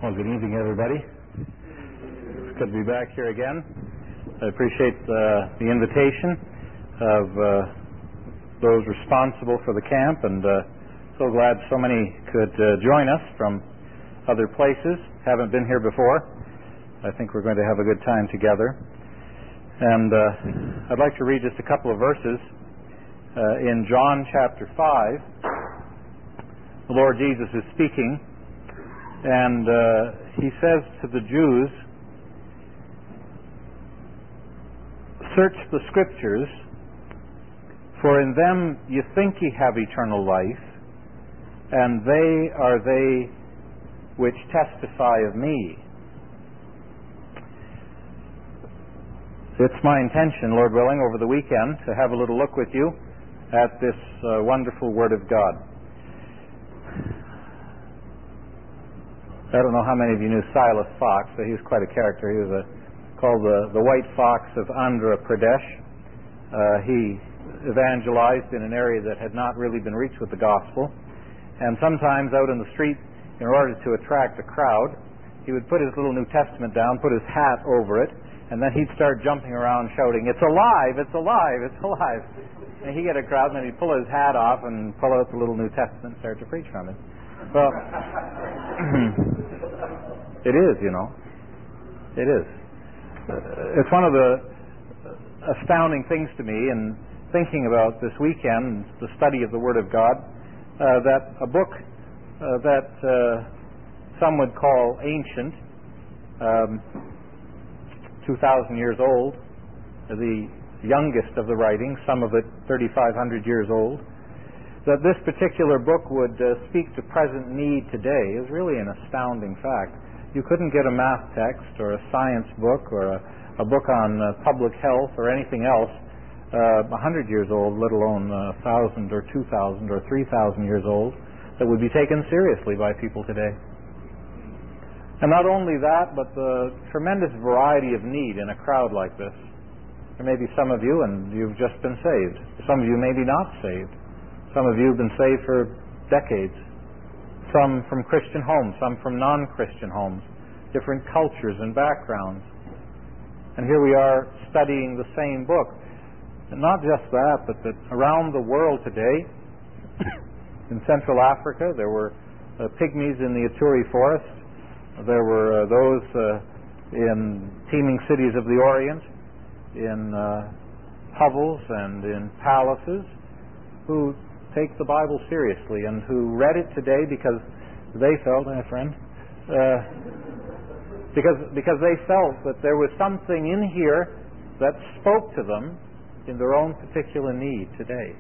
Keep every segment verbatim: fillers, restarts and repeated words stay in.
Well, good evening, everybody. It's good to be back here again. I appreciate uh, the invitation of uh, those responsible for the camp, and uh, so glad so many could uh, join us from other places. Haven't been here before. I think we're going to have a good time together. And uh, I'd like to read just a couple of verses uh, in John chapter five. The Lord Jesus is speaking. And uh, he says to the Jews, "Search the Scriptures, for in them you think ye have eternal life, and they are they which testify of me." It's my intention, Lord willing, over the weekend to have a little look with you at this uh, wonderful Word of God. I don't know how many of you knew Silas Fox, but he was quite a character. He was a, called the, the White Fox of Andhra Pradesh. Uh, he evangelized in an area that had not really been reached with the gospel. And sometimes out in the street, in order to attract a crowd, he would put his little New Testament down, put his hat over it, and then he'd start jumping around shouting, "It's alive! It's alive! It's alive!" And he'd get a crowd, and then he'd pull his hat off and pull out the little New Testament and start to preach from it. Well, it is, you know. It is. Uh, it's one of the astounding things to me in thinking about this weekend, the study of the Word of God, uh, that a book uh, that uh, some would call ancient, um, two thousand years old, the youngest of the writings, some of it thirty-five hundred years old, that this particular book would uh, speak to present need today is really an astounding fact. You couldn't get a math text or a science book or a, a book on uh, public health or anything else uh, one hundred years old, let alone uh, one thousand or two thousand or three thousand years old, that would be taken seriously by people today. And not only that, but the tremendous variety of need in a crowd like this. There may be some of you, and you've just been saved. Some of you may be not saved. Some of you have been saved for decades. Some from Christian homes, some from non-Christian homes, different cultures and backgrounds. And here we are studying the same book. And not just that, but that around the world today, in Central Africa, there were uh, pygmies in the Ituri forest. There were uh, those uh, in teeming cities of the Orient, in uh, hovels and in palaces, who take the Bible seriously and who read it today because they felt, my friend, uh, because because they felt that there was something in here that spoke to them in their own particular need today.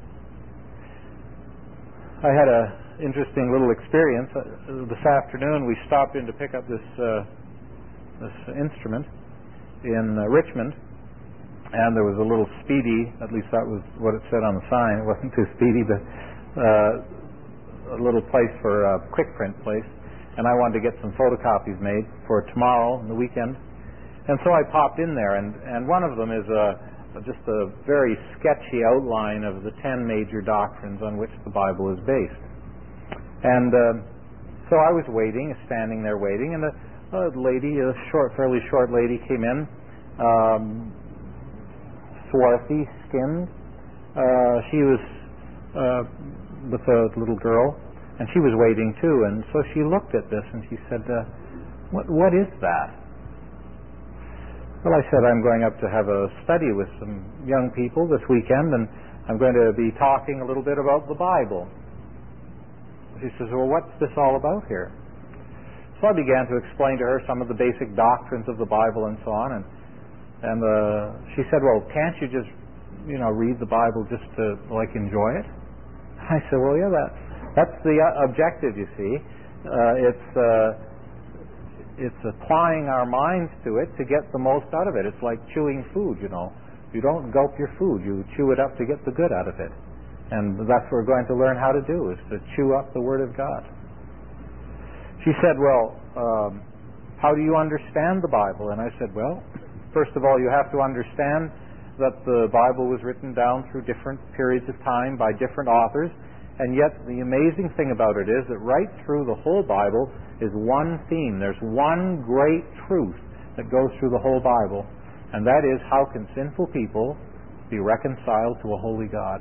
I had a interesting little experience. Uh, this afternoon we stopped in to pick up this uh, this instrument in uh, Richmond, and there was a little speedy, at least that was what it said on the sign. It wasn't too speedy, but uh, a little place for a quick print place, and I wanted to get some photocopies made for tomorrow and the weekend. And so I popped in there, and, and one of them is a, just a very sketchy outline of the ten major doctrines on which the Bible is based. And uh, so I was waiting, standing there waiting, and a, a lady, a short, fairly short lady came in, um, swarthy skinned. Uh, she was uh, with a little girl, and she was waiting too. And so she looked at this and she said, uh, "What? What is that?" Well, I said, "I'm going up to have a study with some young people this weekend, and I'm going to be talking a little bit about the Bible." She says, "Well, what's this all about here?" So I began to explain to her some of the basic doctrines of the Bible and so on, and And uh, she said, "Well, can't you just, you know, read the Bible just to, like, enjoy it?" I said, "Well, yeah, that, that's the uh, objective, you see. Uh, it's uh, it's applying our minds to it to get the most out of it. It's like chewing food, you know. You don't gulp your food. You chew it up to get the good out of it. And that's what we're going to learn how to do, is to chew up the Word of God." She said, "Well, um, how do you understand the Bible?" And I said, "Well, first of all, you have to understand that the Bible was written down through different periods of time by different authors, And yet the amazing thing about it is that right through the whole Bible is one theme. There's one great truth that goes through the whole Bible, and that is, how can sinful people be reconciled to a holy God?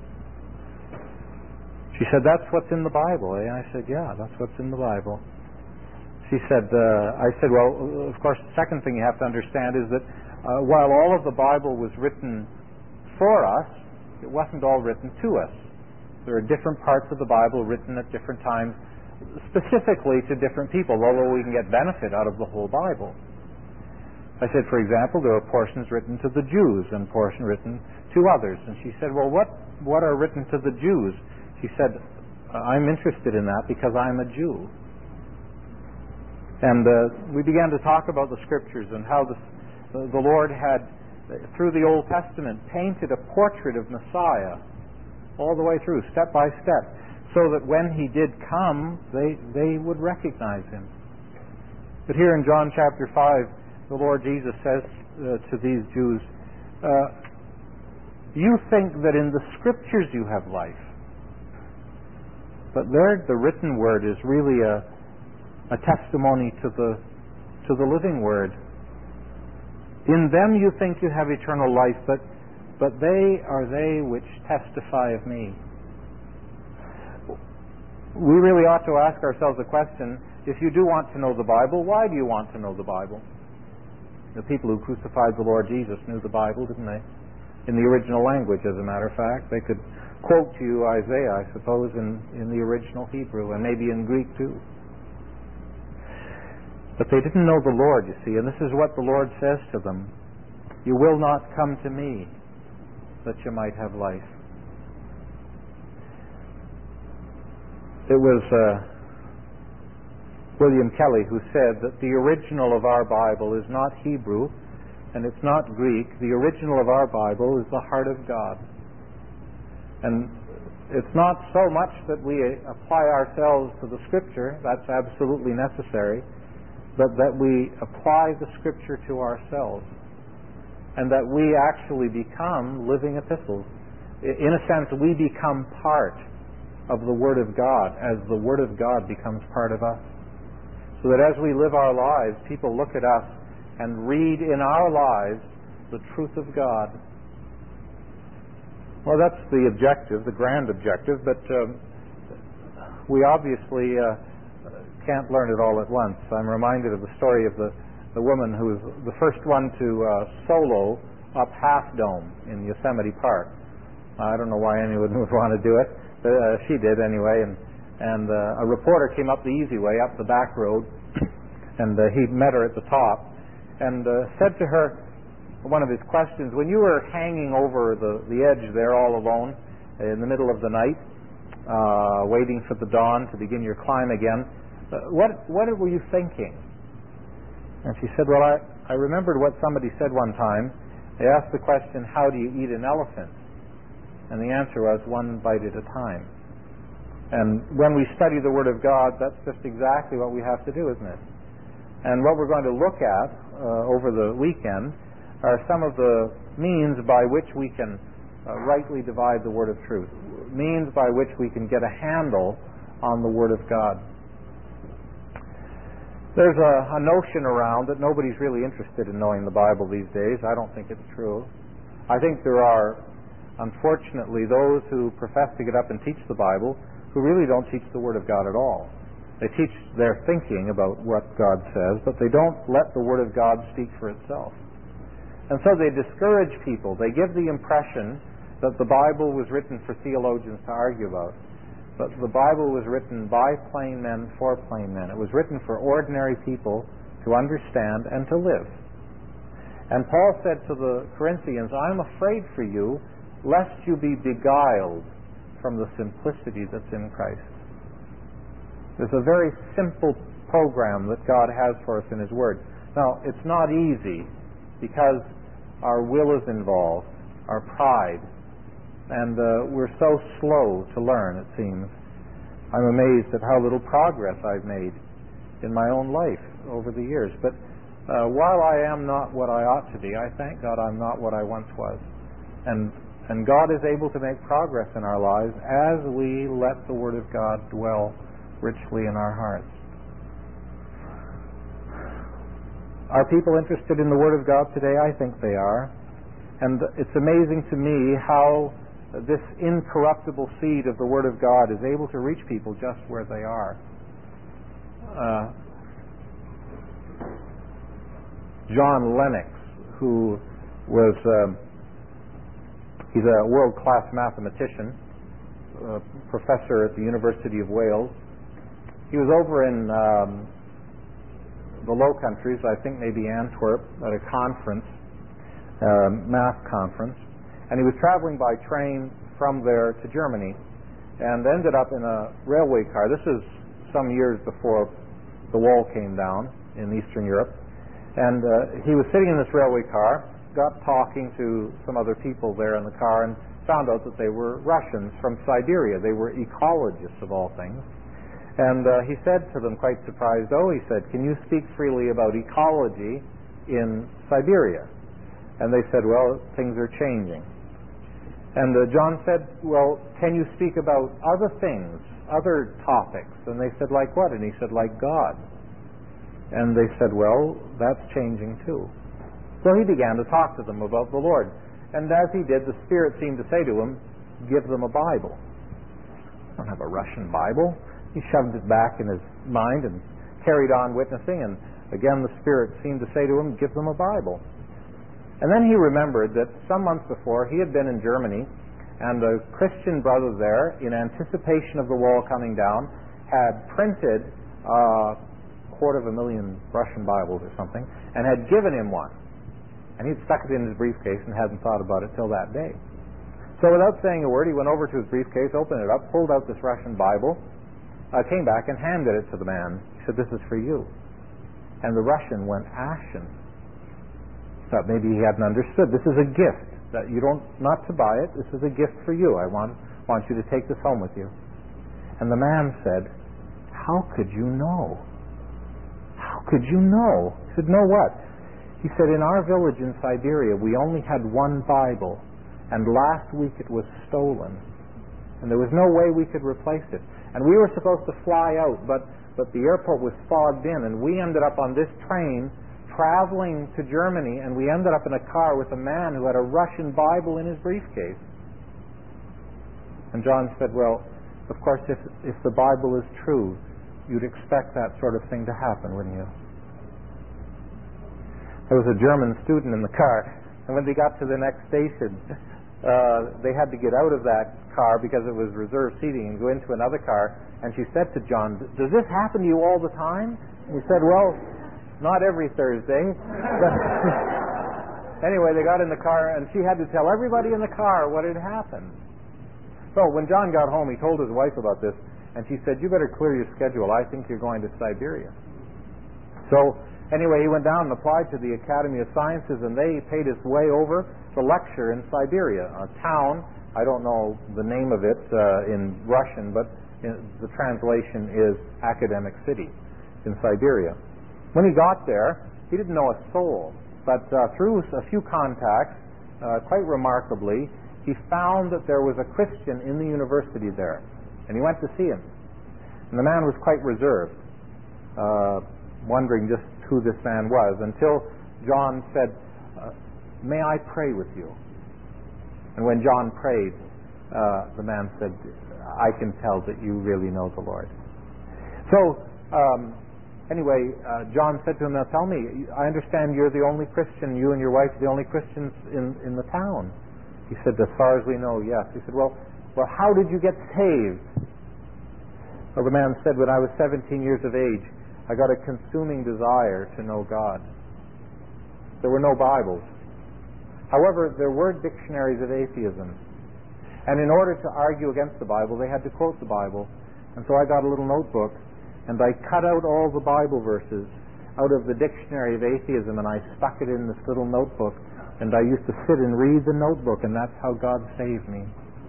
She said, that's what's in the Bible. And I said, yeah, that's what's in the Bible. She said, uh, I said, well, of course, the second thing you have to understand is that uh, while all of the Bible was written for us, it wasn't all written to us. There are different parts of the Bible written at different times, specifically to different people, although we can get benefit out of the whole Bible. I said, for example, there are portions written to the Jews and portions written to others. And she said, well, what, what are written to the Jews? She said, I'm interested in that because I'm a Jew. And uh, we began to talk about the Scriptures and how the, the Lord had, through the Old Testament, painted a portrait of Messiah all the way through, step by step, so that when he did come, they, they would recognize him. But here in John chapter five, the Lord Jesus says uh, to these Jews, uh, you think that in the Scriptures you have life. But there, the written word is really a, a testimony to the, to the living word. In them you think you have eternal life, but, but they are they which testify of me. We really ought to ask ourselves a question, if you do want to know the Bible, why do you want to know the Bible? The people who crucified the Lord Jesus knew the Bible, didn't they? In the original language, as a matter of fact. They could quote to you Isaiah, I suppose, in, in the original Hebrew, and maybe in Greek too. But they didn't know the Lord, you see, and this is what the Lord says to them. You will not come to me that you might have life. It was uh, William Kelly who said that the original of our Bible is not Hebrew and it's not Greek. The original of our Bible is the heart of God. And it's not so much that we apply ourselves to the Scripture, that's absolutely necessary, but that we apply the Scripture to ourselves, and that we actually become living epistles. In a sense, we become part of the Word of God as the Word of God becomes part of us. So that as we live our lives, people look at us and read in our lives the truth of God. Well, that's the objective, the grand objective, but um, we obviously uh, can't learn it all at once. I'm reminded of the story of the, the woman who was the first one to uh, solo up Half Dome in Yosemite Park. I don't know why anyone would want to do it, but uh, she did anyway, and, and uh, a reporter came up the easy way, up the back road, and uh, he met her at the top, and uh, said to her, one of his questions, when you were hanging over the, the edge there all alone in the middle of the night, uh, waiting for the dawn to begin your climb again, uh, what, what were you thinking? And she said, well, I, I remembered what somebody said one time. They asked the question, how do you eat an elephant? And the answer was, one bite at a time. And when we study the Word of God, that's just exactly what we have to do, isn't it? And what we're going to look at uh, over the weekend are some of the means by which we can uh, rightly divide the Word of truth, means by which we can get a handle on the Word of God. There's a, a notion around that nobody's really interested in knowing the Bible these days. I don't think it's true. I think there are, unfortunately, those who profess to get up and teach the Bible who really don't teach the Word of God at all. They teach their thinking about what God says, but they don't let the Word of God speak for itself. And so they discourage people. They give the impression that the Bible was written for theologians to argue about. But the Bible was written by plain men for plain men. It was written for ordinary people to understand and to live. And Paul said to the Corinthians, I'm afraid for you, lest you be beguiled from the simplicity that's in Christ. There's a very simple program that God has for us in His Word. Now, it's not easy, because our will is involved, our pride, and uh, we're so slow to learn, it seems. I'm amazed at how little progress I've made in my own life over the years. But uh, while I am not what I ought to be, I thank God I'm not what I once was. And And God is able to make progress in our lives as we let the Word of God dwell richly in our hearts. Are people interested in the Word of God today? I think they are. And it's amazing to me how this incorruptible seed of the Word of God is able to reach people just where they are. Uh, John Lennox, who was... Um, He's a world-class mathematician, uh, professor at the University of Wales. He was over in um, the Low Countries, I think maybe Antwerp, at a conference, uh, math conference, and he was traveling by train from there to Germany and ended up in a railway car. This is some years before the wall came down in Eastern Europe. And uh, he was sitting in this railway car, got talking to some other people there in the car, and found out that they were Russians from Siberia. They were ecologists of all things. And uh, he said to them, quite surprised, oh, he said, can you speak freely about ecology in Siberia? And they said, well, things are changing. And uh, John said, well, can you speak about other things, other topics? And they said, like what? And he said, like God. And they said, well, that's changing too. So he began to talk to them about the Lord. And as he did, the Spirit seemed to say to him, give them a Bible. I don't have a Russian Bible. He shoved it back in his mind and carried on witnessing. And again, the Spirit seemed to say to him, give them a Bible. And then he remembered that some months before, he had been in Germany, and a Christian brother there, in anticipation of the wall coming down, had printed a quarter of a million Russian Bibles or something, and had given him one. And he'd stuck it in his briefcase and hadn't thought about it till that day. So without saying a word, he went over to his briefcase, opened it up, pulled out this Russian Bible, uh, came back and handed it to the man. He said, this is for you. And the Russian went ashen. Thought maybe he hadn't understood. This is a gift. That you don't, not to buy it, this is a gift for you. I want, want you to take this home with you. And the man said, how could you know? How could you know? He said, know what? He said, in our village in Siberia, we only had one Bible, and last week it was stolen. And there was no way we could replace it. And we were supposed to fly out, but, but the airport was fogged in, and we ended up on this train traveling to Germany, and we ended up in a car with a man who had a Russian Bible in his briefcase. And John said, well, of course, if, if the Bible is true, you'd expect that sort of thing to happen, wouldn't you? There was a German student in the car, and when they got to the next station, uh, they had to get out of that car because it was reserved seating and go into another car. And she said to John, does this happen to you all the time? And he said, well, not every Thursday. Anyway, they got in the car, and she had to tell everybody in the car what had happened. So when John got home, he told his wife about this, and she said, you better clear your schedule. I think you're going to Siberia. So anyway, he went down and applied to the Academy of Sciences, and they paid his way over to lecture in Siberia, a town, I don't know the name of it uh, in Russian, but in, the translation is academic city in Siberia. When he got there, he didn't know a soul, but uh, through a few contacts, uh, quite remarkably, he found that there was a Christian in the university there, and he went to see him. And the man was quite reserved, uh, wondering just who this man was, until John said, uh, may I pray with you? And when John prayed, uh, the man said, I can tell that you really know the Lord. So, um, anyway, uh, John said to him, now tell me, I understand you're the only Christian, you and your wife are the only Christians in, in the town. He said, as far as we know, yes. He said, well, well, how did you get saved? Well, the man said, when I was seventeen years of age, I got a consuming desire to know God. There were no Bibles. However, there were dictionaries of atheism. And in order to argue against the Bible, they had to quote the Bible. And so I got a little notebook, and I cut out all the Bible verses out of the dictionary of atheism, and I stuck it in this little notebook, and I used to sit and read the notebook, and that's how God saved me.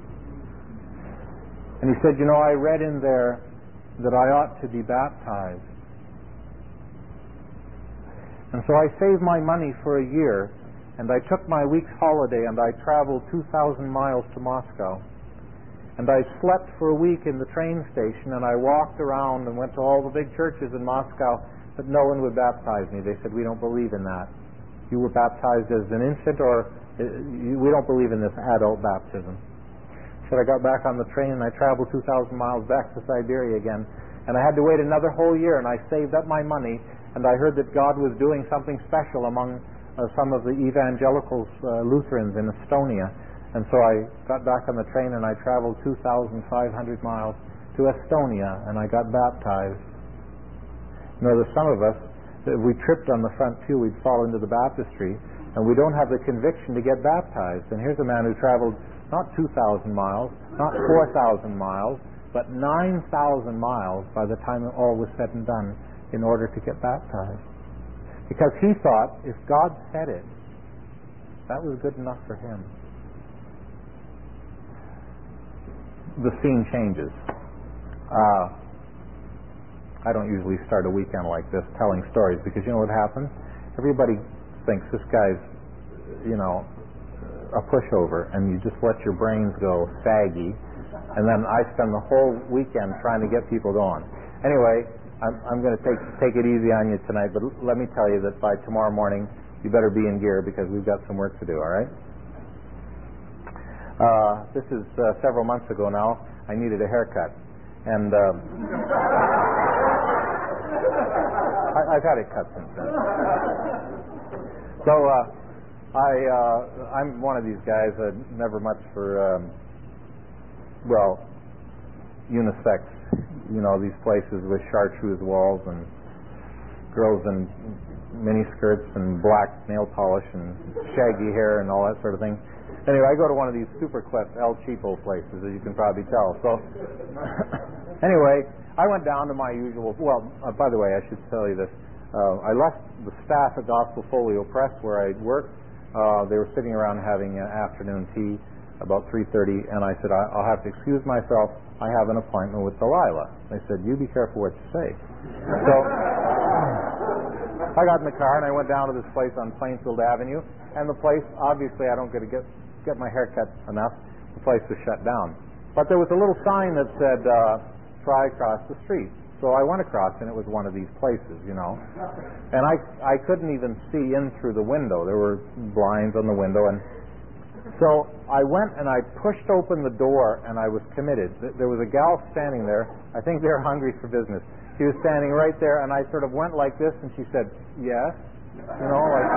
And he said, you know, I read in there that I ought to be baptized. And so I saved my money for a year And I took my week's holiday and I traveled two thousand miles to Moscow. And I slept for a week in the train station, and I walked around and went to all the big churches in Moscow, but no one would baptize me. They said, we don't believe in that. You were baptized as an infant, or we don't believe in this adult baptism. So I got back on the train and I traveled two thousand miles back to Siberia again. And I had to wait another whole year, and I saved up my money, and I heard that God was doing something special among uh, some of the evangelicals, uh, Lutherans in Estonia. And so I got back on the train and I traveled two thousand five hundred miles to Estonia, and I got baptized. You know, there's some of us, if we tripped on the front pew, we'd fall into the baptistry, and we don't have the conviction to get baptized. And here's a man who traveled not two thousand miles, not four thousand miles, but nine thousand miles by the time all was said and done in order to get baptized. Because he thought if God said it, that was good enough for him. The scene changes. Uh, I don't usually start a weekend like this telling stories, because you know what happens? Everybody thinks this guy's, you know, a pushover, and you just let your brains go saggy. And then I spend the whole weekend trying to get people going. Anyway, I'm, I'm going to take take it easy on you tonight, but l- let me tell you that by tomorrow morning, you better be in gear, because we've got some work to do, all right? Uh, this is uh, several months ago now. I needed a haircut. And um, I, I've had it cut since then. So uh, I, uh, I'm one of these guys that never much for... Um, well, unisex, you know, these places with chartreuse walls and girls in miniskirts and black nail polish and shaggy hair and all that sort of thing. Anyway, I go to one of these super cleft El Cheapo places, as you can probably tell. So, anyway, I went down to my usual, well, uh, by the way, I should tell you this. Uh, I left the staff at Gospel Folio Press, where I'd worked. Uh, they were sitting around having an afternoon tea about three thirty, and I said, I'll have to excuse myself. I have an appointment with Delilah. They said, you be careful what you say. So I got in the car and I went down to this place on Plainfield Avenue, and the place, obviously I don't get to get, get my hair cut enough. The place was shut down. But there was a little sign that said, uh, try across the street. So I went across, and it was one of these places, you know. And I, I couldn't even see in through the window. There were blinds on the window, and so I went and I pushed open the door, and I was committed. There was a gal standing there. I think they were hungry for business. She was standing right there, and I sort of went like this, and she said, yes. You know, like...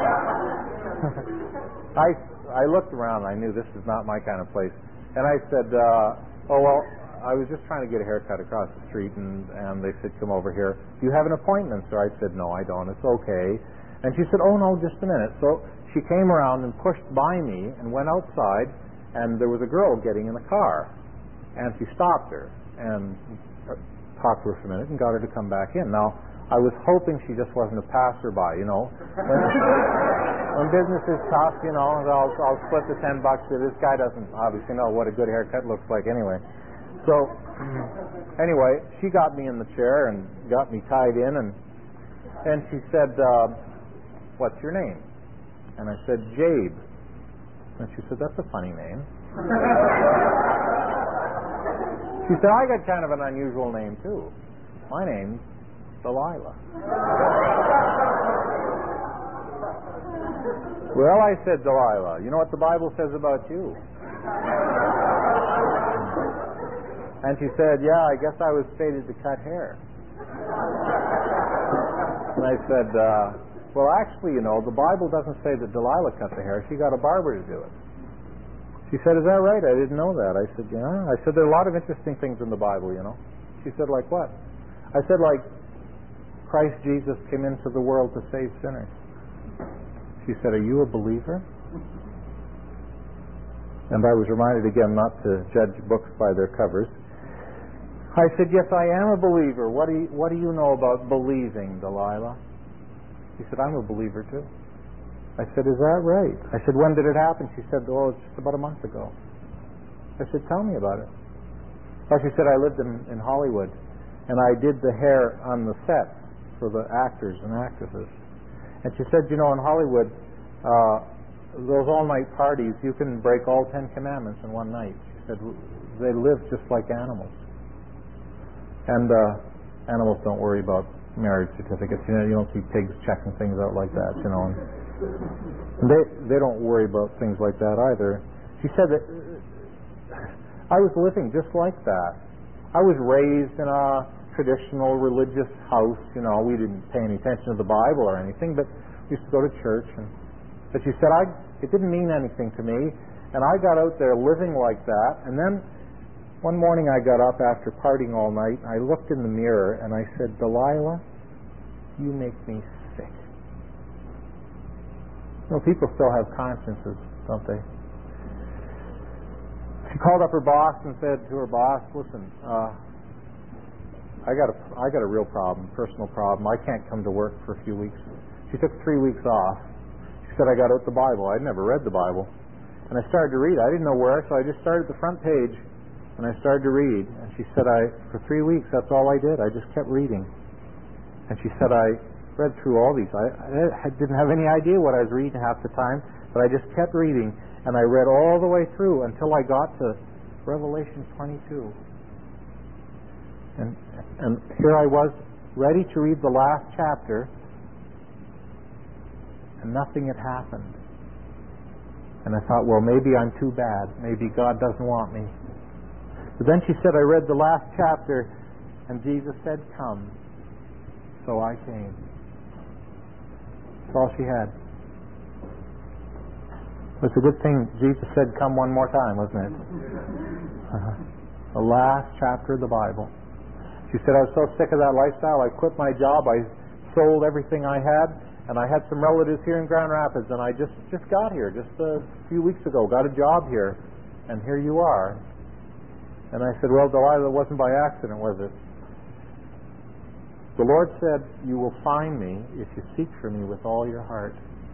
I, I looked around, and I knew this is not my kind of place. And I said, uh, oh, well, I was just trying to get a haircut across the street, and, and they said, come over here. Do you have an appointment, sir? I said, no, I don't. It's okay. And she said, oh, no, just a minute. So she came around and pushed by me and went outside, and there was a girl getting in the car. And she stopped her and talked to her for a minute and got her to come back in. Now, I was hoping she just wasn't a passerby, you know. When, when business is tough, you know, I'll, I'll split the ten bucks. This guy doesn't obviously know what a good haircut looks like anyway. So, anyway, she got me in the chair and got me tied in, and and she said, uh, what's your name? And I said, Jabe. And she said, that's a funny name. She said, I got kind of an unusual name, too. My name's Delilah. Well, I said, Delilah, you know what the Bible says about you? And she said, yeah, I guess I was fated to cut hair. And I said, uh, well, actually, you know, the Bible doesn't say that Delilah cut the hair. She got a barber to do it. She said, is that right? I didn't know that. I said, yeah. I said, there are a lot of interesting things in the Bible, you know. She said, like what? I said, like, Christ Jesus came into the world to save sinners. She said, are you a believer? And I was reminded again not to judge books by their covers. I said, yes, I am a believer. What do you, what do you know about believing, Delilah? She said, I'm a believer too. I said, is that right? I said, when did it happen? She said, oh, it's just about a month ago. I said, tell me about it. Well, she said, I lived in, in Hollywood, and I did the hair on the set for the actors and actresses. And she said, you know, in Hollywood, uh, those all-night parties, you can break all Ten Commandments in one night. She said they live just like animals. And uh, animals don't worry about marriage certificates. You know, you don't see pigs checking things out like that, you know. And they they don't worry about things like that either. She said that I was living just like that. I was raised in a traditional religious house. You know, we didn't pay any attention to the Bible or anything, but we used to go to church. And but she said I it didn't mean anything to me, and I got out there living like that. And then one morning I got up after partying all night. I looked in the mirror and I said, Delilah, you make me sick. You know, people still have consciences, don't they? She called up her boss and said to her boss, listen, uh, I got a I got a real problem, personal problem. I can't come to work for a few weeks. She took three weeks off. She said, I got out the Bible. I'd never read the Bible. And I started to read. I didn't know where, so I just started at the front page and I started to read. And she said, I for three weeks, that's all I did. I just kept reading. And she said, I read through all these. I, I didn't have any idea what I was reading half the time, but I just kept reading. And I read all the way through until I got to Revelation twenty-two. And, and here I was, ready to read the last chapter, and nothing had happened. And I thought, well, maybe I'm too bad. Maybe God doesn't want me. But then she said, I read the last chapter, and Jesus said, come. So I came. That's all she had. It's a good thing Jesus said, come one more time, wasn't it? Uh-huh. The last chapter of the Bible. She said, I was so sick of that lifestyle, I quit my job, I sold everything I had, and I had some relatives here in Grand Rapids, and I just, just got here, just a few weeks ago, got a job here, and here you are. And I said, well, Delilah, it wasn't by accident, was it? The Lord said, you will find me if you seek for me with all your heart.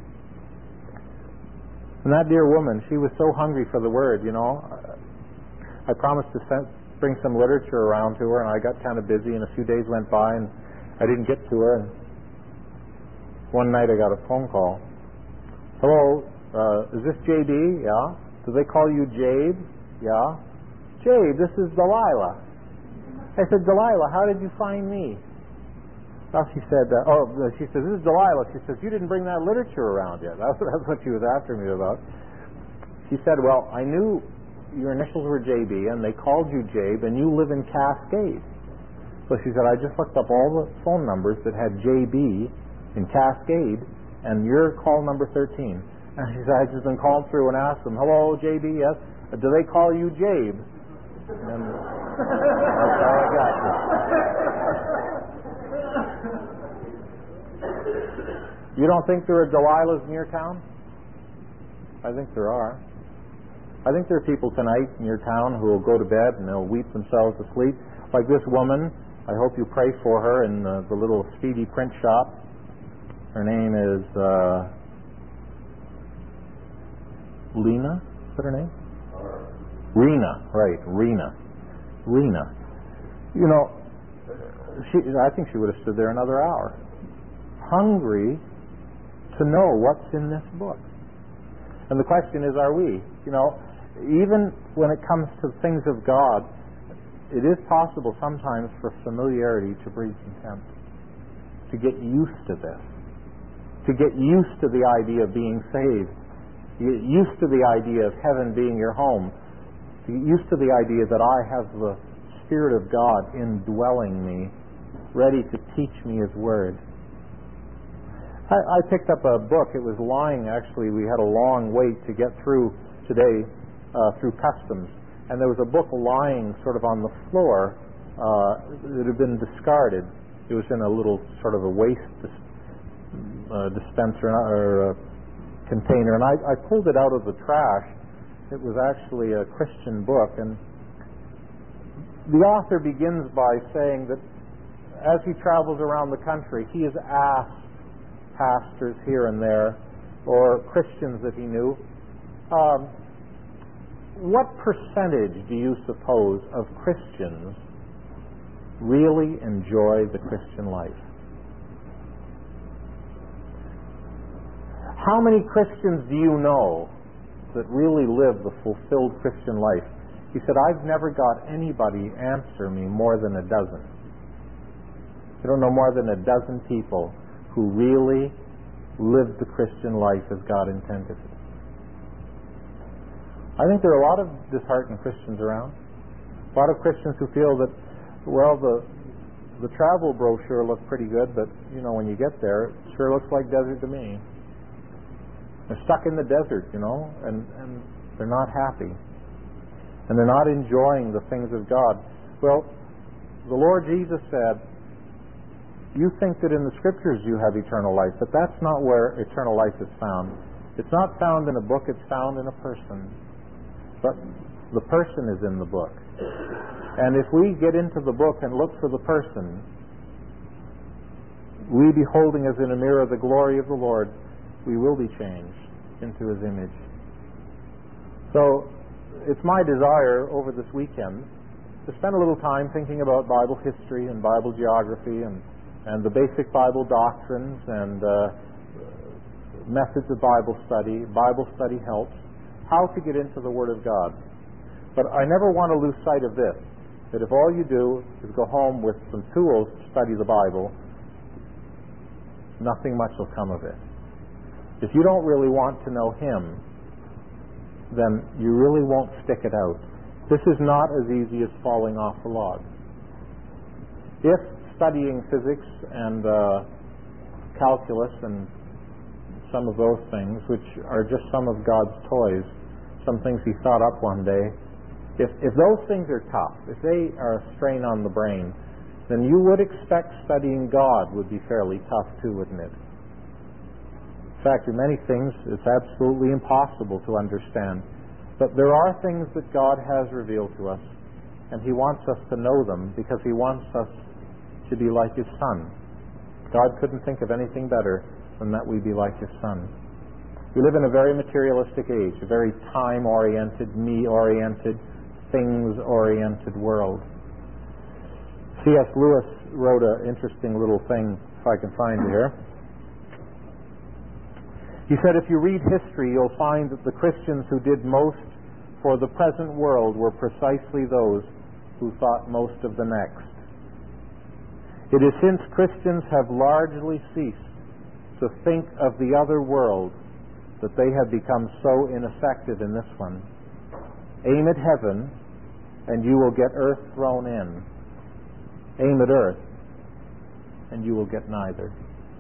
And that dear woman, she was so hungry for the Word, you know. I promised to send, bring some literature around to her, and I got kind of busy, and a few days went by, and I didn't get to her. And one night I got a phone call. Hello, uh, is this J B? Yeah. Do they call you Jabe? Yeah. Jabe, this is Delilah. I said, Delilah, how did you find me? Well, she said, uh, oh, she says, this is Delilah. She says, you didn't bring that literature around yet. That's, that's what she was after me about. She said, well, I knew your initials were J B, and they called you Jabe, and you live in Cascade. So she said, I just looked up all the phone numbers that had J B in Cascade, and you're call number thirteen. And she said, I've just been called through and asked them, hello, J B, yes? Do they call you Jabe? And that's all I got. You don't think there are Delilahs in your town? I think there are. I think there are people tonight in your town who will go to bed and they'll weep themselves to sleep. Like this woman, I hope you pray for her in the, the little Speedy print shop. Her name is uh, Lena. Is that her name? Rena, right, Rena. Rena. You know, she, I think she would have stood there another hour. Hungry to know what's in this book. And the question is, are we? You know, even when it comes to things of God, it is possible sometimes for familiarity to breed contempt. To get used to this. To get used to the idea of being saved. To get used to the idea of heaven being your home. To get used to the idea that I have the Spirit of God indwelling me, ready to teach me His Word. I, I picked up a book. It was lying, actually. We had a long wait to get through today uh, through customs. And there was a book lying sort of on the floor uh, that had been discarded. It was in a little sort of a waste dis- uh, dispenser or uh, container. And I, I pulled it out of the trash. It was actually a Christian book. And the author begins by saying that as he travels around the country, he has asked pastors here and there, or Christians that he knew, um, what percentage do you suppose of Christians really enjoy the Christian life? How many Christians do you know that really live the fulfilled Christian life? He said, I've never got anybody answer me more than a dozen. I don't know more than a dozen people who really lived the Christian life as God intended it. I think there are a lot of disheartened Christians around. A lot of Christians who feel that, well, the the travel brochure looked pretty good, but, you know, when you get there, it sure looks like desert to me. They're stuck in the desert, you know, and, and they're not happy. And they're not enjoying the things of God. Well, the Lord Jesus said, you think that in the Scriptures you have eternal life, but that's not where eternal life is found. It's not found in a book, it's found in a person. But the person is in the book. And if we get into the book and look for the person, we beholding as in a mirror the glory of the Lord, we will be changed into His image. So it's my desire over this weekend to spend a little time thinking about Bible history and Bible geography and, and the basic Bible doctrines and uh, methods of Bible study, Bible study helps, how to get into the Word of God. But I never want to lose sight of this, that if all you do is go home with some tools to study the Bible, nothing much will come of it. If you don't really want to know Him, then you really won't stick it out. This is not as easy as falling off a log. If studying physics and uh, calculus and some of those things, which are just some of God's toys, some things He thought up one day, if, if those things are tough, if they are a strain on the brain, then you would expect studying God would be fairly tough too, wouldn't it? In fact, in many things, it's absolutely impossible to understand. But there are things that God has revealed to us, and He wants us to know them because He wants us to be like His Son. God couldn't think of anything better than that we be like His Son. We live in a very materialistic age, a very time-oriented, me-oriented, things-oriented world. C S Lewis wrote an interesting little thing, if I can find it here. He said, if you read history, you'll find that the Christians who did most for the present world were precisely those who thought most of the next. It is since Christians have largely ceased to think of the other world that they have become so ineffective in this one. Aim at heaven, and you will get earth thrown in. Aim at earth, and you will get neither.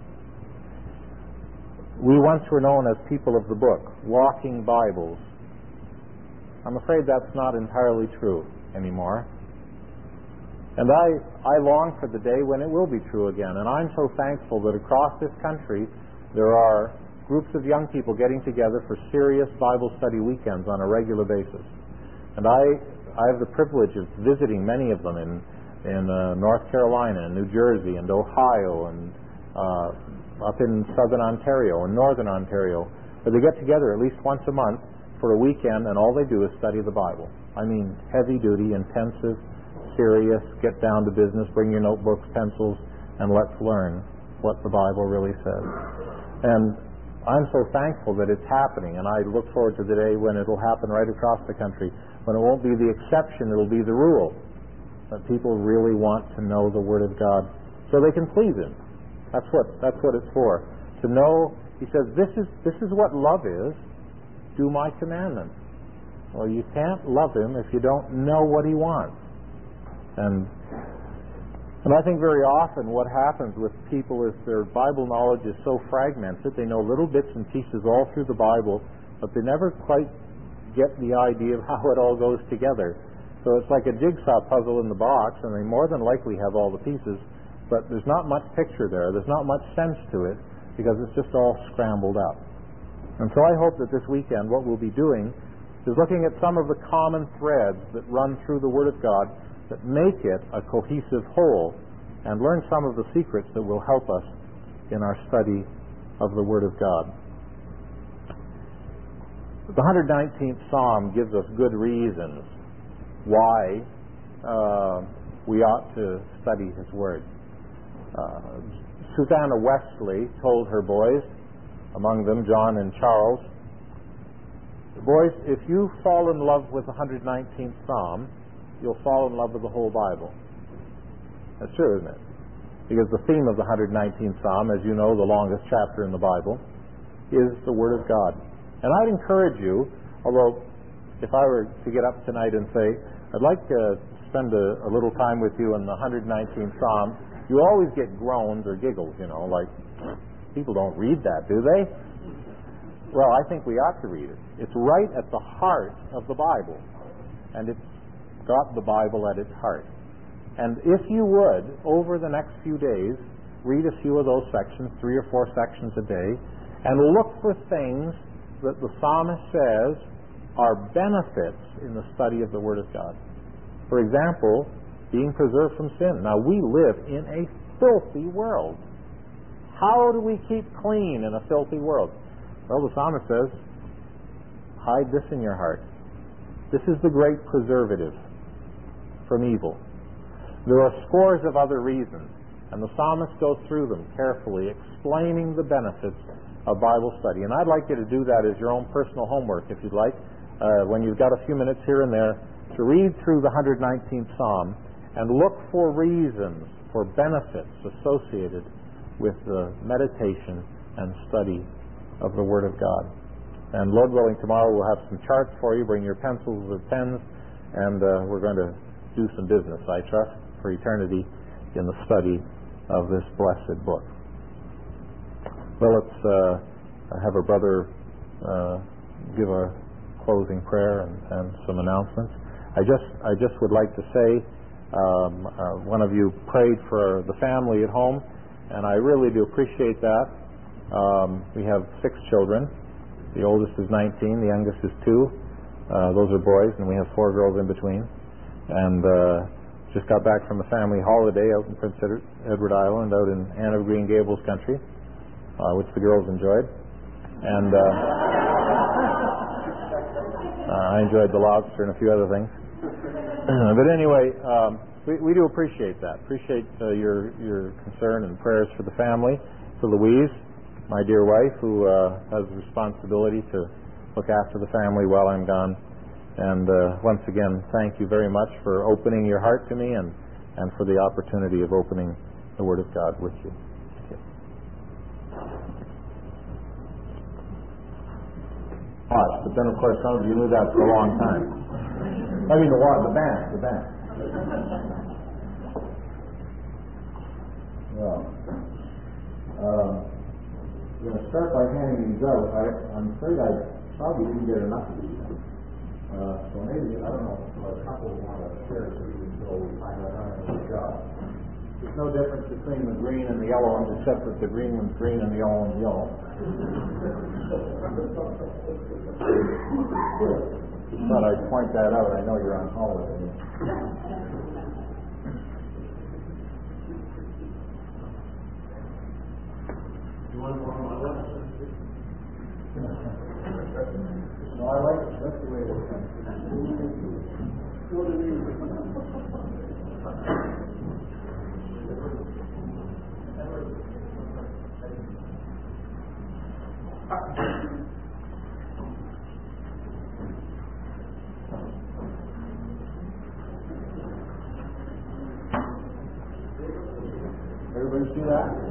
We once were known as people of the book, walking Bibles. I'm afraid that's not entirely true anymore. And I, I long for the day when it will be true again. And I'm so thankful that across this country there are groups of young people getting together for serious Bible study weekends on a regular basis. And I, I have the privilege of visiting many of them in, in uh, North Carolina and New Jersey and Ohio and uh, up in southern Ontario and northern Ontario, where they get together at least once a month for a weekend and all they do is study the Bible. I mean, heavy-duty, intensive, serious, get down to business, bring your notebooks, pencils, and let's learn what the Bible really says. And I'm so thankful that it's happening, and I look forward to the day when it'll happen right across the country, when it won't be the exception, it'll be the rule, that people really want to know the Word of God so they can please Him. That's what that's what it's for. To know, He says, this is this is what love is. Do my commandments. Well, you can't love Him if you don't know what He wants. And and I think very often what happens with people is their Bible knowledge is so fragmented, they know little bits and pieces all through the Bible, but they never quite get the idea of how it all goes together. So it's like a jigsaw puzzle in the box, and they more than likely have all the pieces, but there's not much picture there, there's not much sense to it, because it's just all scrambled up. And so I hope that this weekend what we'll be doing is looking at some of the common threads that run through the Word of God that make it a cohesive whole, and learn some of the secrets that will help us in our study of the Word of God. The one hundred nineteenth Psalm gives us good reasons why uh, we ought to study His Word. Uh, Susanna Wesley told her boys among them John and Charles. Boys, if you fall in love with the one hundred nineteenth Psalm, you'll fall in love with the whole Bible. That's true, isn't it? Because the theme of the one hundred nineteenth Psalm, as you know, the longest chapter in the Bible, is the Word of God. And I'd encourage you, although if I were to get up tonight and say, I'd like to spend a, a little time with you in the one hundred nineteenth Psalm, you always get groans or giggles, you know, like, people don't read that, do they? Well, I think we ought to read it. It's right at the heart of the Bible, and it's got the Bible at its heart. And if you would, over the next few days, read a few of those sections, three or four sections a day, and look for things that the psalmist says are benefits in the study of the Word of God. For example, being preserved from sin. Now, we live in a filthy world. How do we keep clean in a filthy world? Well, the psalmist says, hide this in your heart. This is the great preservative from evil. There are scores of other reasons, and the psalmist goes through them carefully, explaining the benefits of Bible study. And I'd like you to do that as your own personal homework, if you'd like, uh, when you've got a few minutes here and there, to read through the one hundred nineteenth Psalm and look for reasons, for benefits associated with the meditation and study of the Word of God. And Lord willing, tomorrow we'll have some charts for you. Bring your pencils or pens, and uh, we're going to do some business, I trust, for eternity in the study of this blessed book. Well, let's uh, have a brother uh, give a closing prayer and, and some announcements. I just, I just would like to say, um, uh, one of you prayed for the family at home, and I really do appreciate that. Um, we have six children. The oldest is nineteen, the youngest is two. Uh, those are boys, and we have four girls in between. And uh, just got back from a family holiday out in Prince Edward Island, out in Anne of Green Gables country, uh, which the girls enjoyed. And uh, uh, I enjoyed the lobster and a few other things. But anyway, um, we, we do appreciate that. Appreciate uh, your your concern and prayers for the family, for Louise, my dear wife, who uh, has the responsibility to look after the family while I'm gone. And uh, once again, thank you very much for opening your heart to me and, and for the opportunity of opening the Word of God with you. Thank you. Watch, but then of course some of you knew that for a long time. I mean the what? The band, the band. Well, uh, I'm going to start by handing these out. I, I'm afraid I probably didn't get enough of these. Uh, so maybe, I don't know, a couple want to share so we can go find out how to do the job. There's no difference between the green and the yellow ones, except that the green one's green and the yellow one's yellow. Thought I'd point that out. I know you're on holiday. You want to go on my left? No, I like it. That's the way it is. What do you mean? Everybody see that?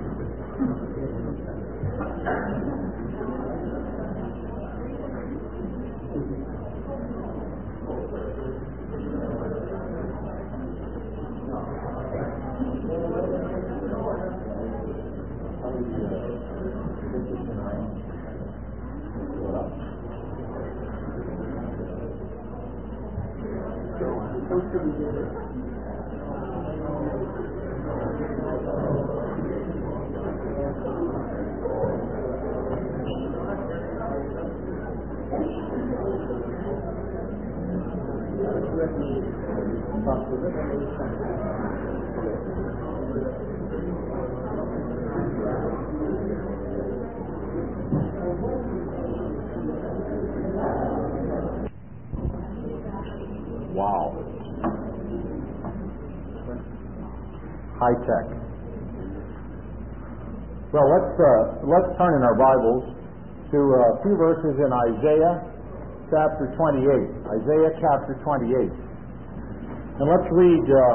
Wow. High tech. Well, let's uh, let's turn in our Bibles to a few verses in Isaiah chapter twenty-eight. Isaiah chapter twenty-eight, and let's read uh,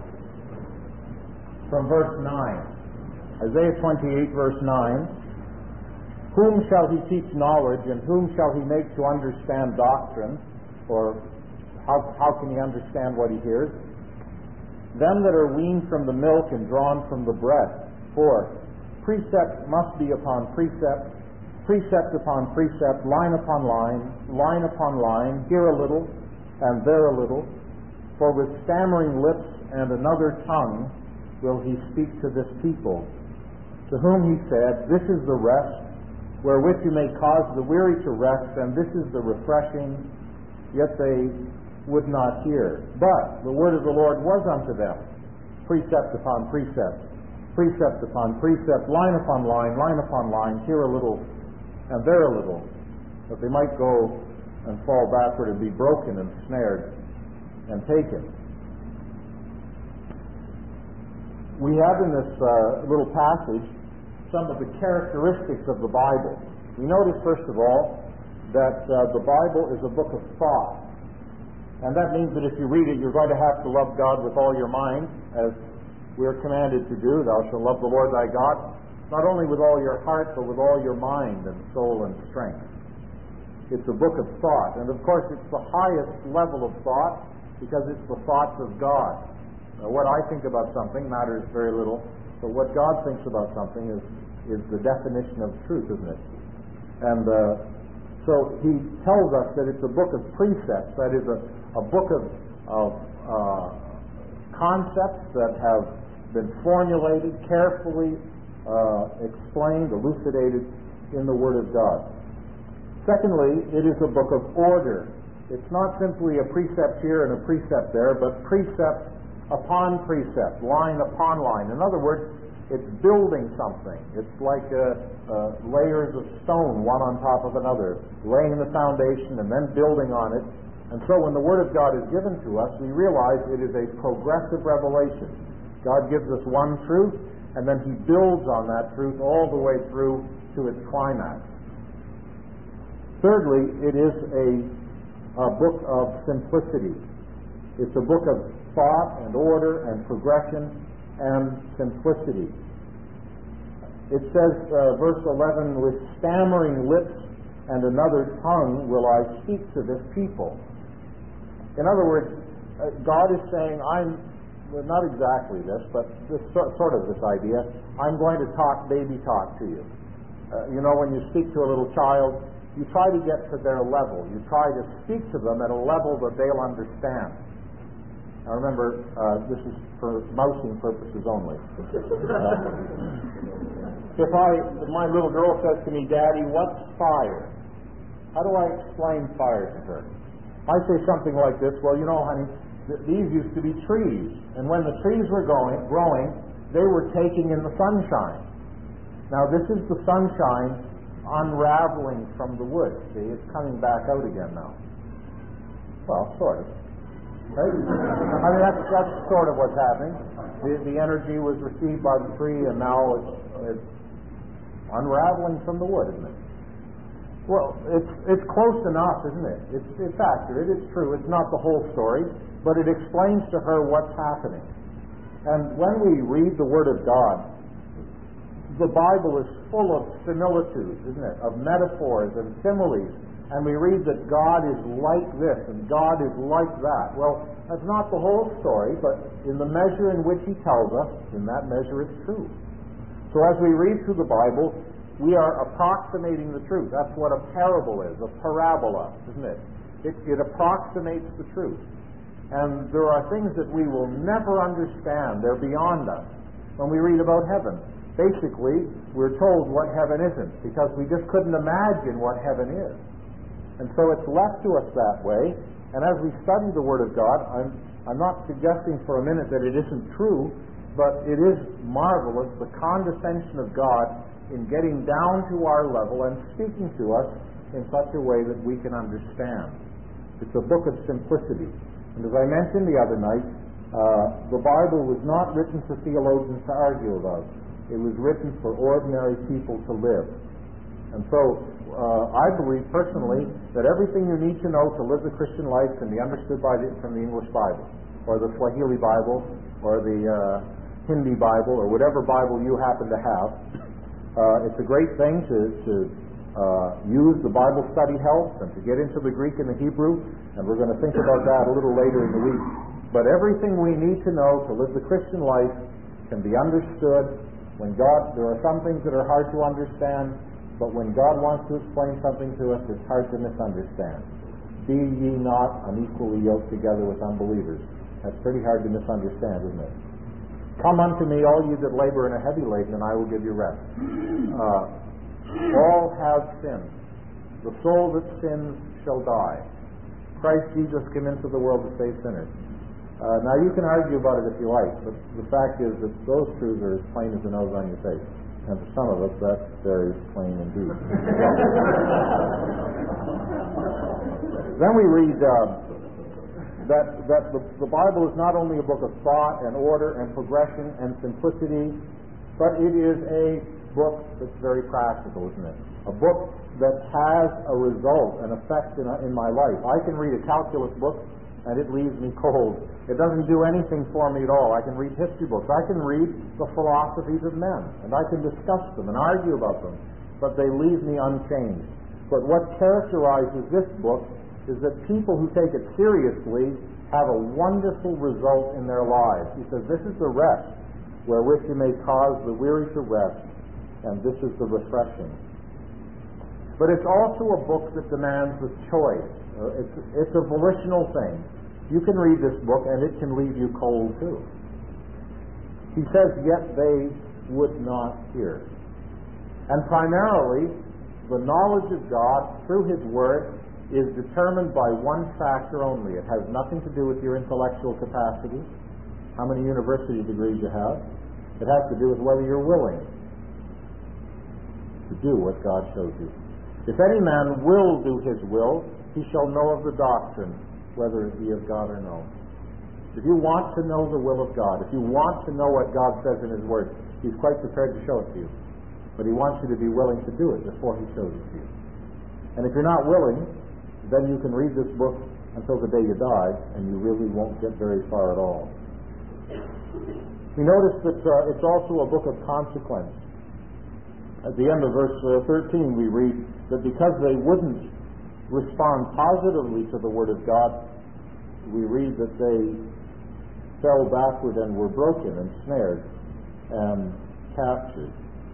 from verse nine. Isaiah twenty-eight, verse nine. Whom shall he teach knowledge, and whom shall he make to understand doctrine? Or how how can he understand what he hears? Them that are weaned from the milk and drawn from the breast. For precept must be upon precept, precept upon precept, line upon line, line upon line, here a little, and there a little. For with stammering lips and another tongue will he speak to this people, to whom he said, This is the rest, wherewith you may cause the weary to rest, and this is the refreshing, yet they would not hear. But the word of the Lord was unto them, precept upon precept, precept upon precept, line upon line, line upon line, here a little and there a little, that they might go and fall backward and be broken and snared and taken. We have in this uh, little passage some of the characteristics of the Bible. We notice, first of all, that uh, the Bible is a book of thought. And that means that if you read it, you're going to have to love God with all your mind, as we're commanded to do. Thou shalt love the Lord thy God, not only with all your heart, but with all your mind and soul and strength. It's a book of thought. And of course, it's the highest level of thought, because it's the thoughts of God. Now, what I think about something matters very little, but what God thinks about something is, is the definition of truth, isn't it? And uh, so he tells us that it's a book of precepts, that is a, a book of, of uh, concepts that have been formulated, carefully uh, explained, elucidated in the Word of God. Secondly, it is a book of order. It's not simply a precept here and a precept there, but precept upon precept, line upon line. In other words, it's building something. It's like uh, uh, layers of stone, one on top of another, laying the foundation and then building on it. And so when the Word of God is given to us, we realize it is a progressive revelation. God gives us one truth, and then he builds on that truth all the way through to its climax. Thirdly, it is a, a book of simplicity. It's a book of thought and order and progression and simplicity. It says, uh, verse eleven, with stammering lips and another tongue will I speak to this people. In other words, uh, God is saying, I'm, well, not exactly this, but this sort of this idea, I'm going to talk baby talk to you. Uh, you know, when you speak to a little child, you try to get to their level. You try to speak to them at a level that they'll understand. Now remember, uh, this is for mousing purposes only. Uh, if I, if my little girl says to me, Daddy, what's fire? How do I explain fire to her? I say something like this, well, you know, honey, th- these used to be trees. And when the trees were going, growing, they were taking in the sunshine. Now this is the sunshine unraveling from the wood. See, it's coming back out again now. Well, sort of. Right? I mean, that's, that's sort of what's happening. The, the energy was received by the tree, and now it's, it's unraveling from the wood, isn't it? Well, it's it's close enough, isn't it? It's, it's accurate, it's true. It's not the whole story, but it explains to her what's happening. And when we read the Word of God, the Bible is full of similitudes, isn't it? Of metaphors and similes. And we read that God is like this and God is like that. Well, that's not the whole story, but in the measure in which he tells us, in that measure it's true. So as we read through the Bible, we are approximating the truth. That's what a parable is, a parabola, isn't it? It, it approximates the truth. And there are things that we will never understand. They're beyond us. When we read about heaven, basically, we're told what heaven isn't, because we just couldn't imagine what heaven is. And so it's left to us that way. And as we study the Word of God, I'm, I'm not suggesting for a minute that it isn't true, but it is marvelous, the condescension of God in getting down to our level and speaking to us in such a way that we can understand. It's a book of simplicity. And as I mentioned the other night, uh, the Bible was not written for theologians to argue about. It was written for ordinary people to live. And so uh, I believe personally that everything you need to know to live the Christian life can be understood by the, from the English Bible, or the Swahili Bible, or the uh, Hindi Bible, or whatever Bible you happen to have. Uh, it's a great thing to, to uh, use the Bible study helps and to get into the Greek and the Hebrew, and we're going to think about that a little later in the week. But everything we need to know to live the Christian life can be understood. When God, there are some things that are hard to understand, but when God wants to explain something to us, it's hard to misunderstand. Be ye not unequally yoked together with unbelievers. That's pretty hard to misunderstand, isn't it? Come unto me, all you that labor and are heavy laden, and I will give you rest. Uh, all have sinned. The soul that sins shall die. Christ Jesus came into the world to save sinners. Uh, now you can argue about it if you like, but the fact is that those truths are as plain as the nose on your face. And for some of us, that's very plain indeed. Then we read uh, that, that the, the Bible is not only a book of thought and order and progression and simplicity, but it is a book that's very practical, isn't it? A book that has a result, an effect in, in my life. I can read a calculus book and it leaves me cold. It doesn't do anything for me at all. I can read history books. I can read the philosophies of men, and I can discuss them and argue about them, but they leave me unchanged. But what characterizes this book is that people who take it seriously have a wonderful result in their lives. He says, this is the rest wherewith you may cause the weary to rest, and this is the refreshing. But it's also a book that demands a choice. Uh, it's, it's a volitional thing. You can read this book and it can leave you cold too. He says, yet they would not hear. And primarily, the knowledge of God through His Word is determined by one factor only. It has nothing to do with your intellectual capacity, how many university degrees you have. It has to do with whether you're willing to do what God shows you. If any man will do his will, he shall know of the doctrine, whether it be of God or no. If you want to know the will of God, if you want to know what God says in His Word, He's quite prepared to show it to you. But He wants you to be willing to do it before He shows it to you. And if you're not willing, then you can read this book until the day you die, and you really won't get very far at all. We notice that uh, it's also a book of consequence. At the end of verse uh, thirteen, we read that because they wouldn't respond positively to the Word of God, we read that they fell backward and were broken and snared and captured.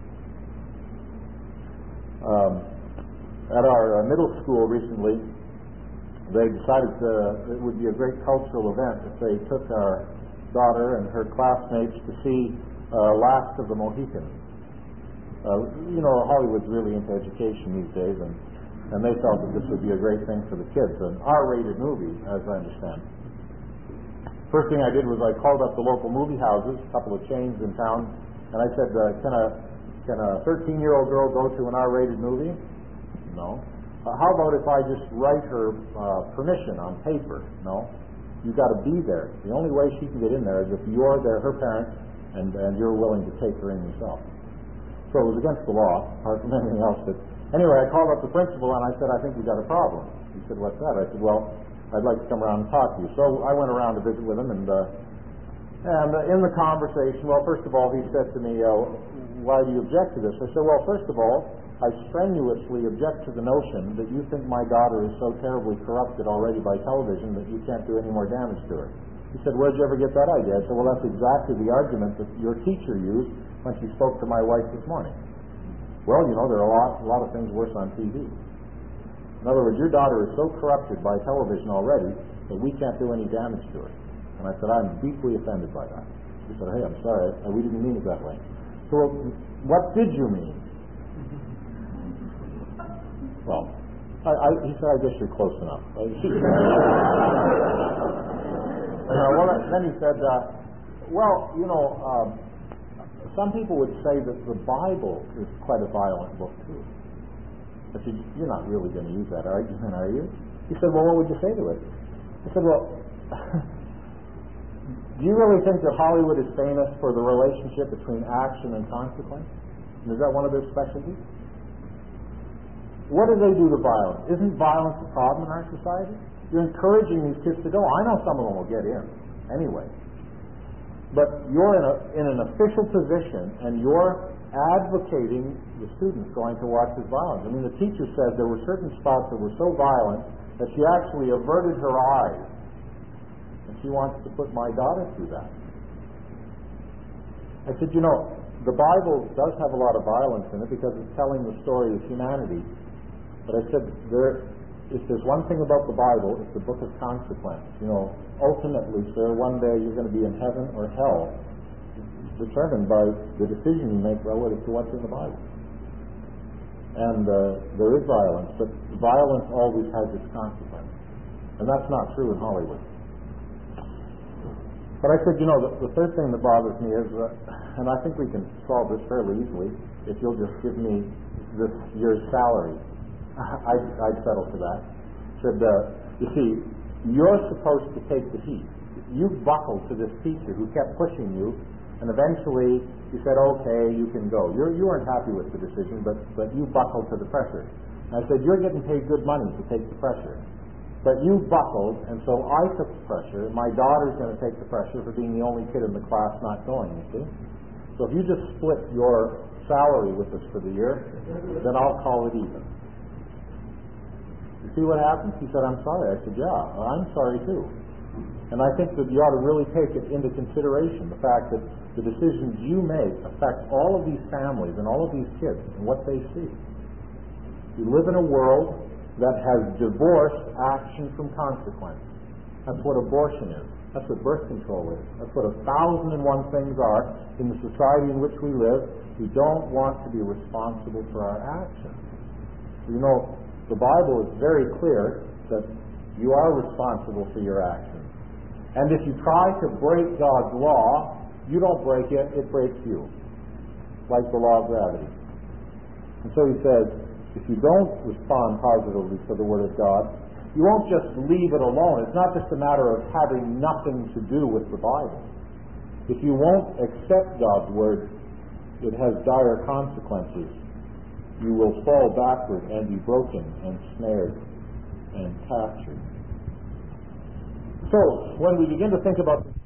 Um, at our uh, middle school recently, they decided to, it would be a great cultural event if they took our daughter and her classmates to see uh, Last of the Mohicans. Uh, you know, Hollywood's really into education these days, and, and they felt that this would be a great thing for the kids. An R-rated movie, as I understand. First thing I did was I called up the local movie houses, a couple of chains in town, and I said, uh, can a can a thirteen-year-old girl go to an R-rated movie? No. Uh, how about if I just write her uh, permission on paper? No. You've got to be there. The only way she can get in there is if you're there, her parent, and, and you're willing to take her in yourself. So it was against the law, apart from anything else. But anyway, I called up the principal and I said, I think we've got a problem. He said, what's that? I said, well, I'd like to come around and talk to you. So I went around to visit with him, and uh, and uh, in the conversation, well, first of all, he said to me, uh, why do you object to this? I said, well, first of all, I strenuously object to the notion that you think my daughter is so terribly corrupted already by television that you can't do any more damage to her. He said, where'd you ever get that idea? I said, well, that's exactly the argument that your teacher used when she spoke to my wife this morning. Well, you know, there are a lot, a lot of things worse on T V. In other words, your daughter is so corrupted by television already that we can't do any damage to her. And I said, I'm deeply offended by that. He said, hey, I'm sorry, we didn't mean it that way. So what did you mean? Well, I, I, he said, I guess you're close enough. uh, well, then he said, uh, well, you know, um, some people would say that the Bible is quite a violent book, too. I said, you're not really going to use that argument, are you? He said, well, what would you say to it? I said, well, Do you really think that Hollywood is famous for the relationship between action and consequence? Is that one of their specialties? What do they do to violence? Isn't violence a problem in our society? You're encouraging these kids to go. I know some of them will get in anyway. But you're in, a, in an official position and you're advocating the students going to watch this violence. I mean, the teacher said there were certain spots that were so violent that she actually averted her eyes. And she wants to put my daughter through that. I said, you know, the Bible does have a lot of violence in it because it's telling the story of humanity. But I said, there, if there's one thing about the Bible, it's the book of consequence. You know, ultimately, sir, one day you're going to be in heaven or hell, determined by the decision you make relative to what's in the Bible. And uh, there is violence, but violence always has its consequence. And that's not true in Hollywood. But I said, you know, the, the third thing that bothers me is, uh, and I think we can solve this fairly easily, if you'll just give me this year's salary. I'd, I'd settle for that. Said, uh, you see, you're supposed to take the heat. You buckled to this teacher who kept pushing you, and eventually he said, okay, you can go. You're, you weren't happy with the decision, but, but you buckled to the pressure. And I said, you're getting paid good money to take the pressure. But you buckled, and so I took the pressure. My daughter's going to take the pressure for being the only kid in the class not going, you see. So if you just split your salary with us for the year, then I'll call it even. You see what happens? He said, I'm sorry. I said, yeah, well, I'm sorry too. And I think that you ought to really take it into consideration, the fact that the decisions you make affect all of these families and all of these kids and what they see. You live in a world that has divorced action from consequence. That's what abortion is. That's what birth control is. That's what a thousand and one things are in the society in which we live. We don't want to be responsible for our actions. You know, the Bible is very clear that you are responsible for your actions. And if you try to break God's law, you don't break it, it breaks you. Like the law of gravity. And so he says, if you don't respond positively to the Word of God, you won't just leave it alone. It's not just a matter of having nothing to do with the Bible. If you won't accept God's Word, it has dire consequences. You will fall backward and be broken and snared and captured. So, when we begin to think about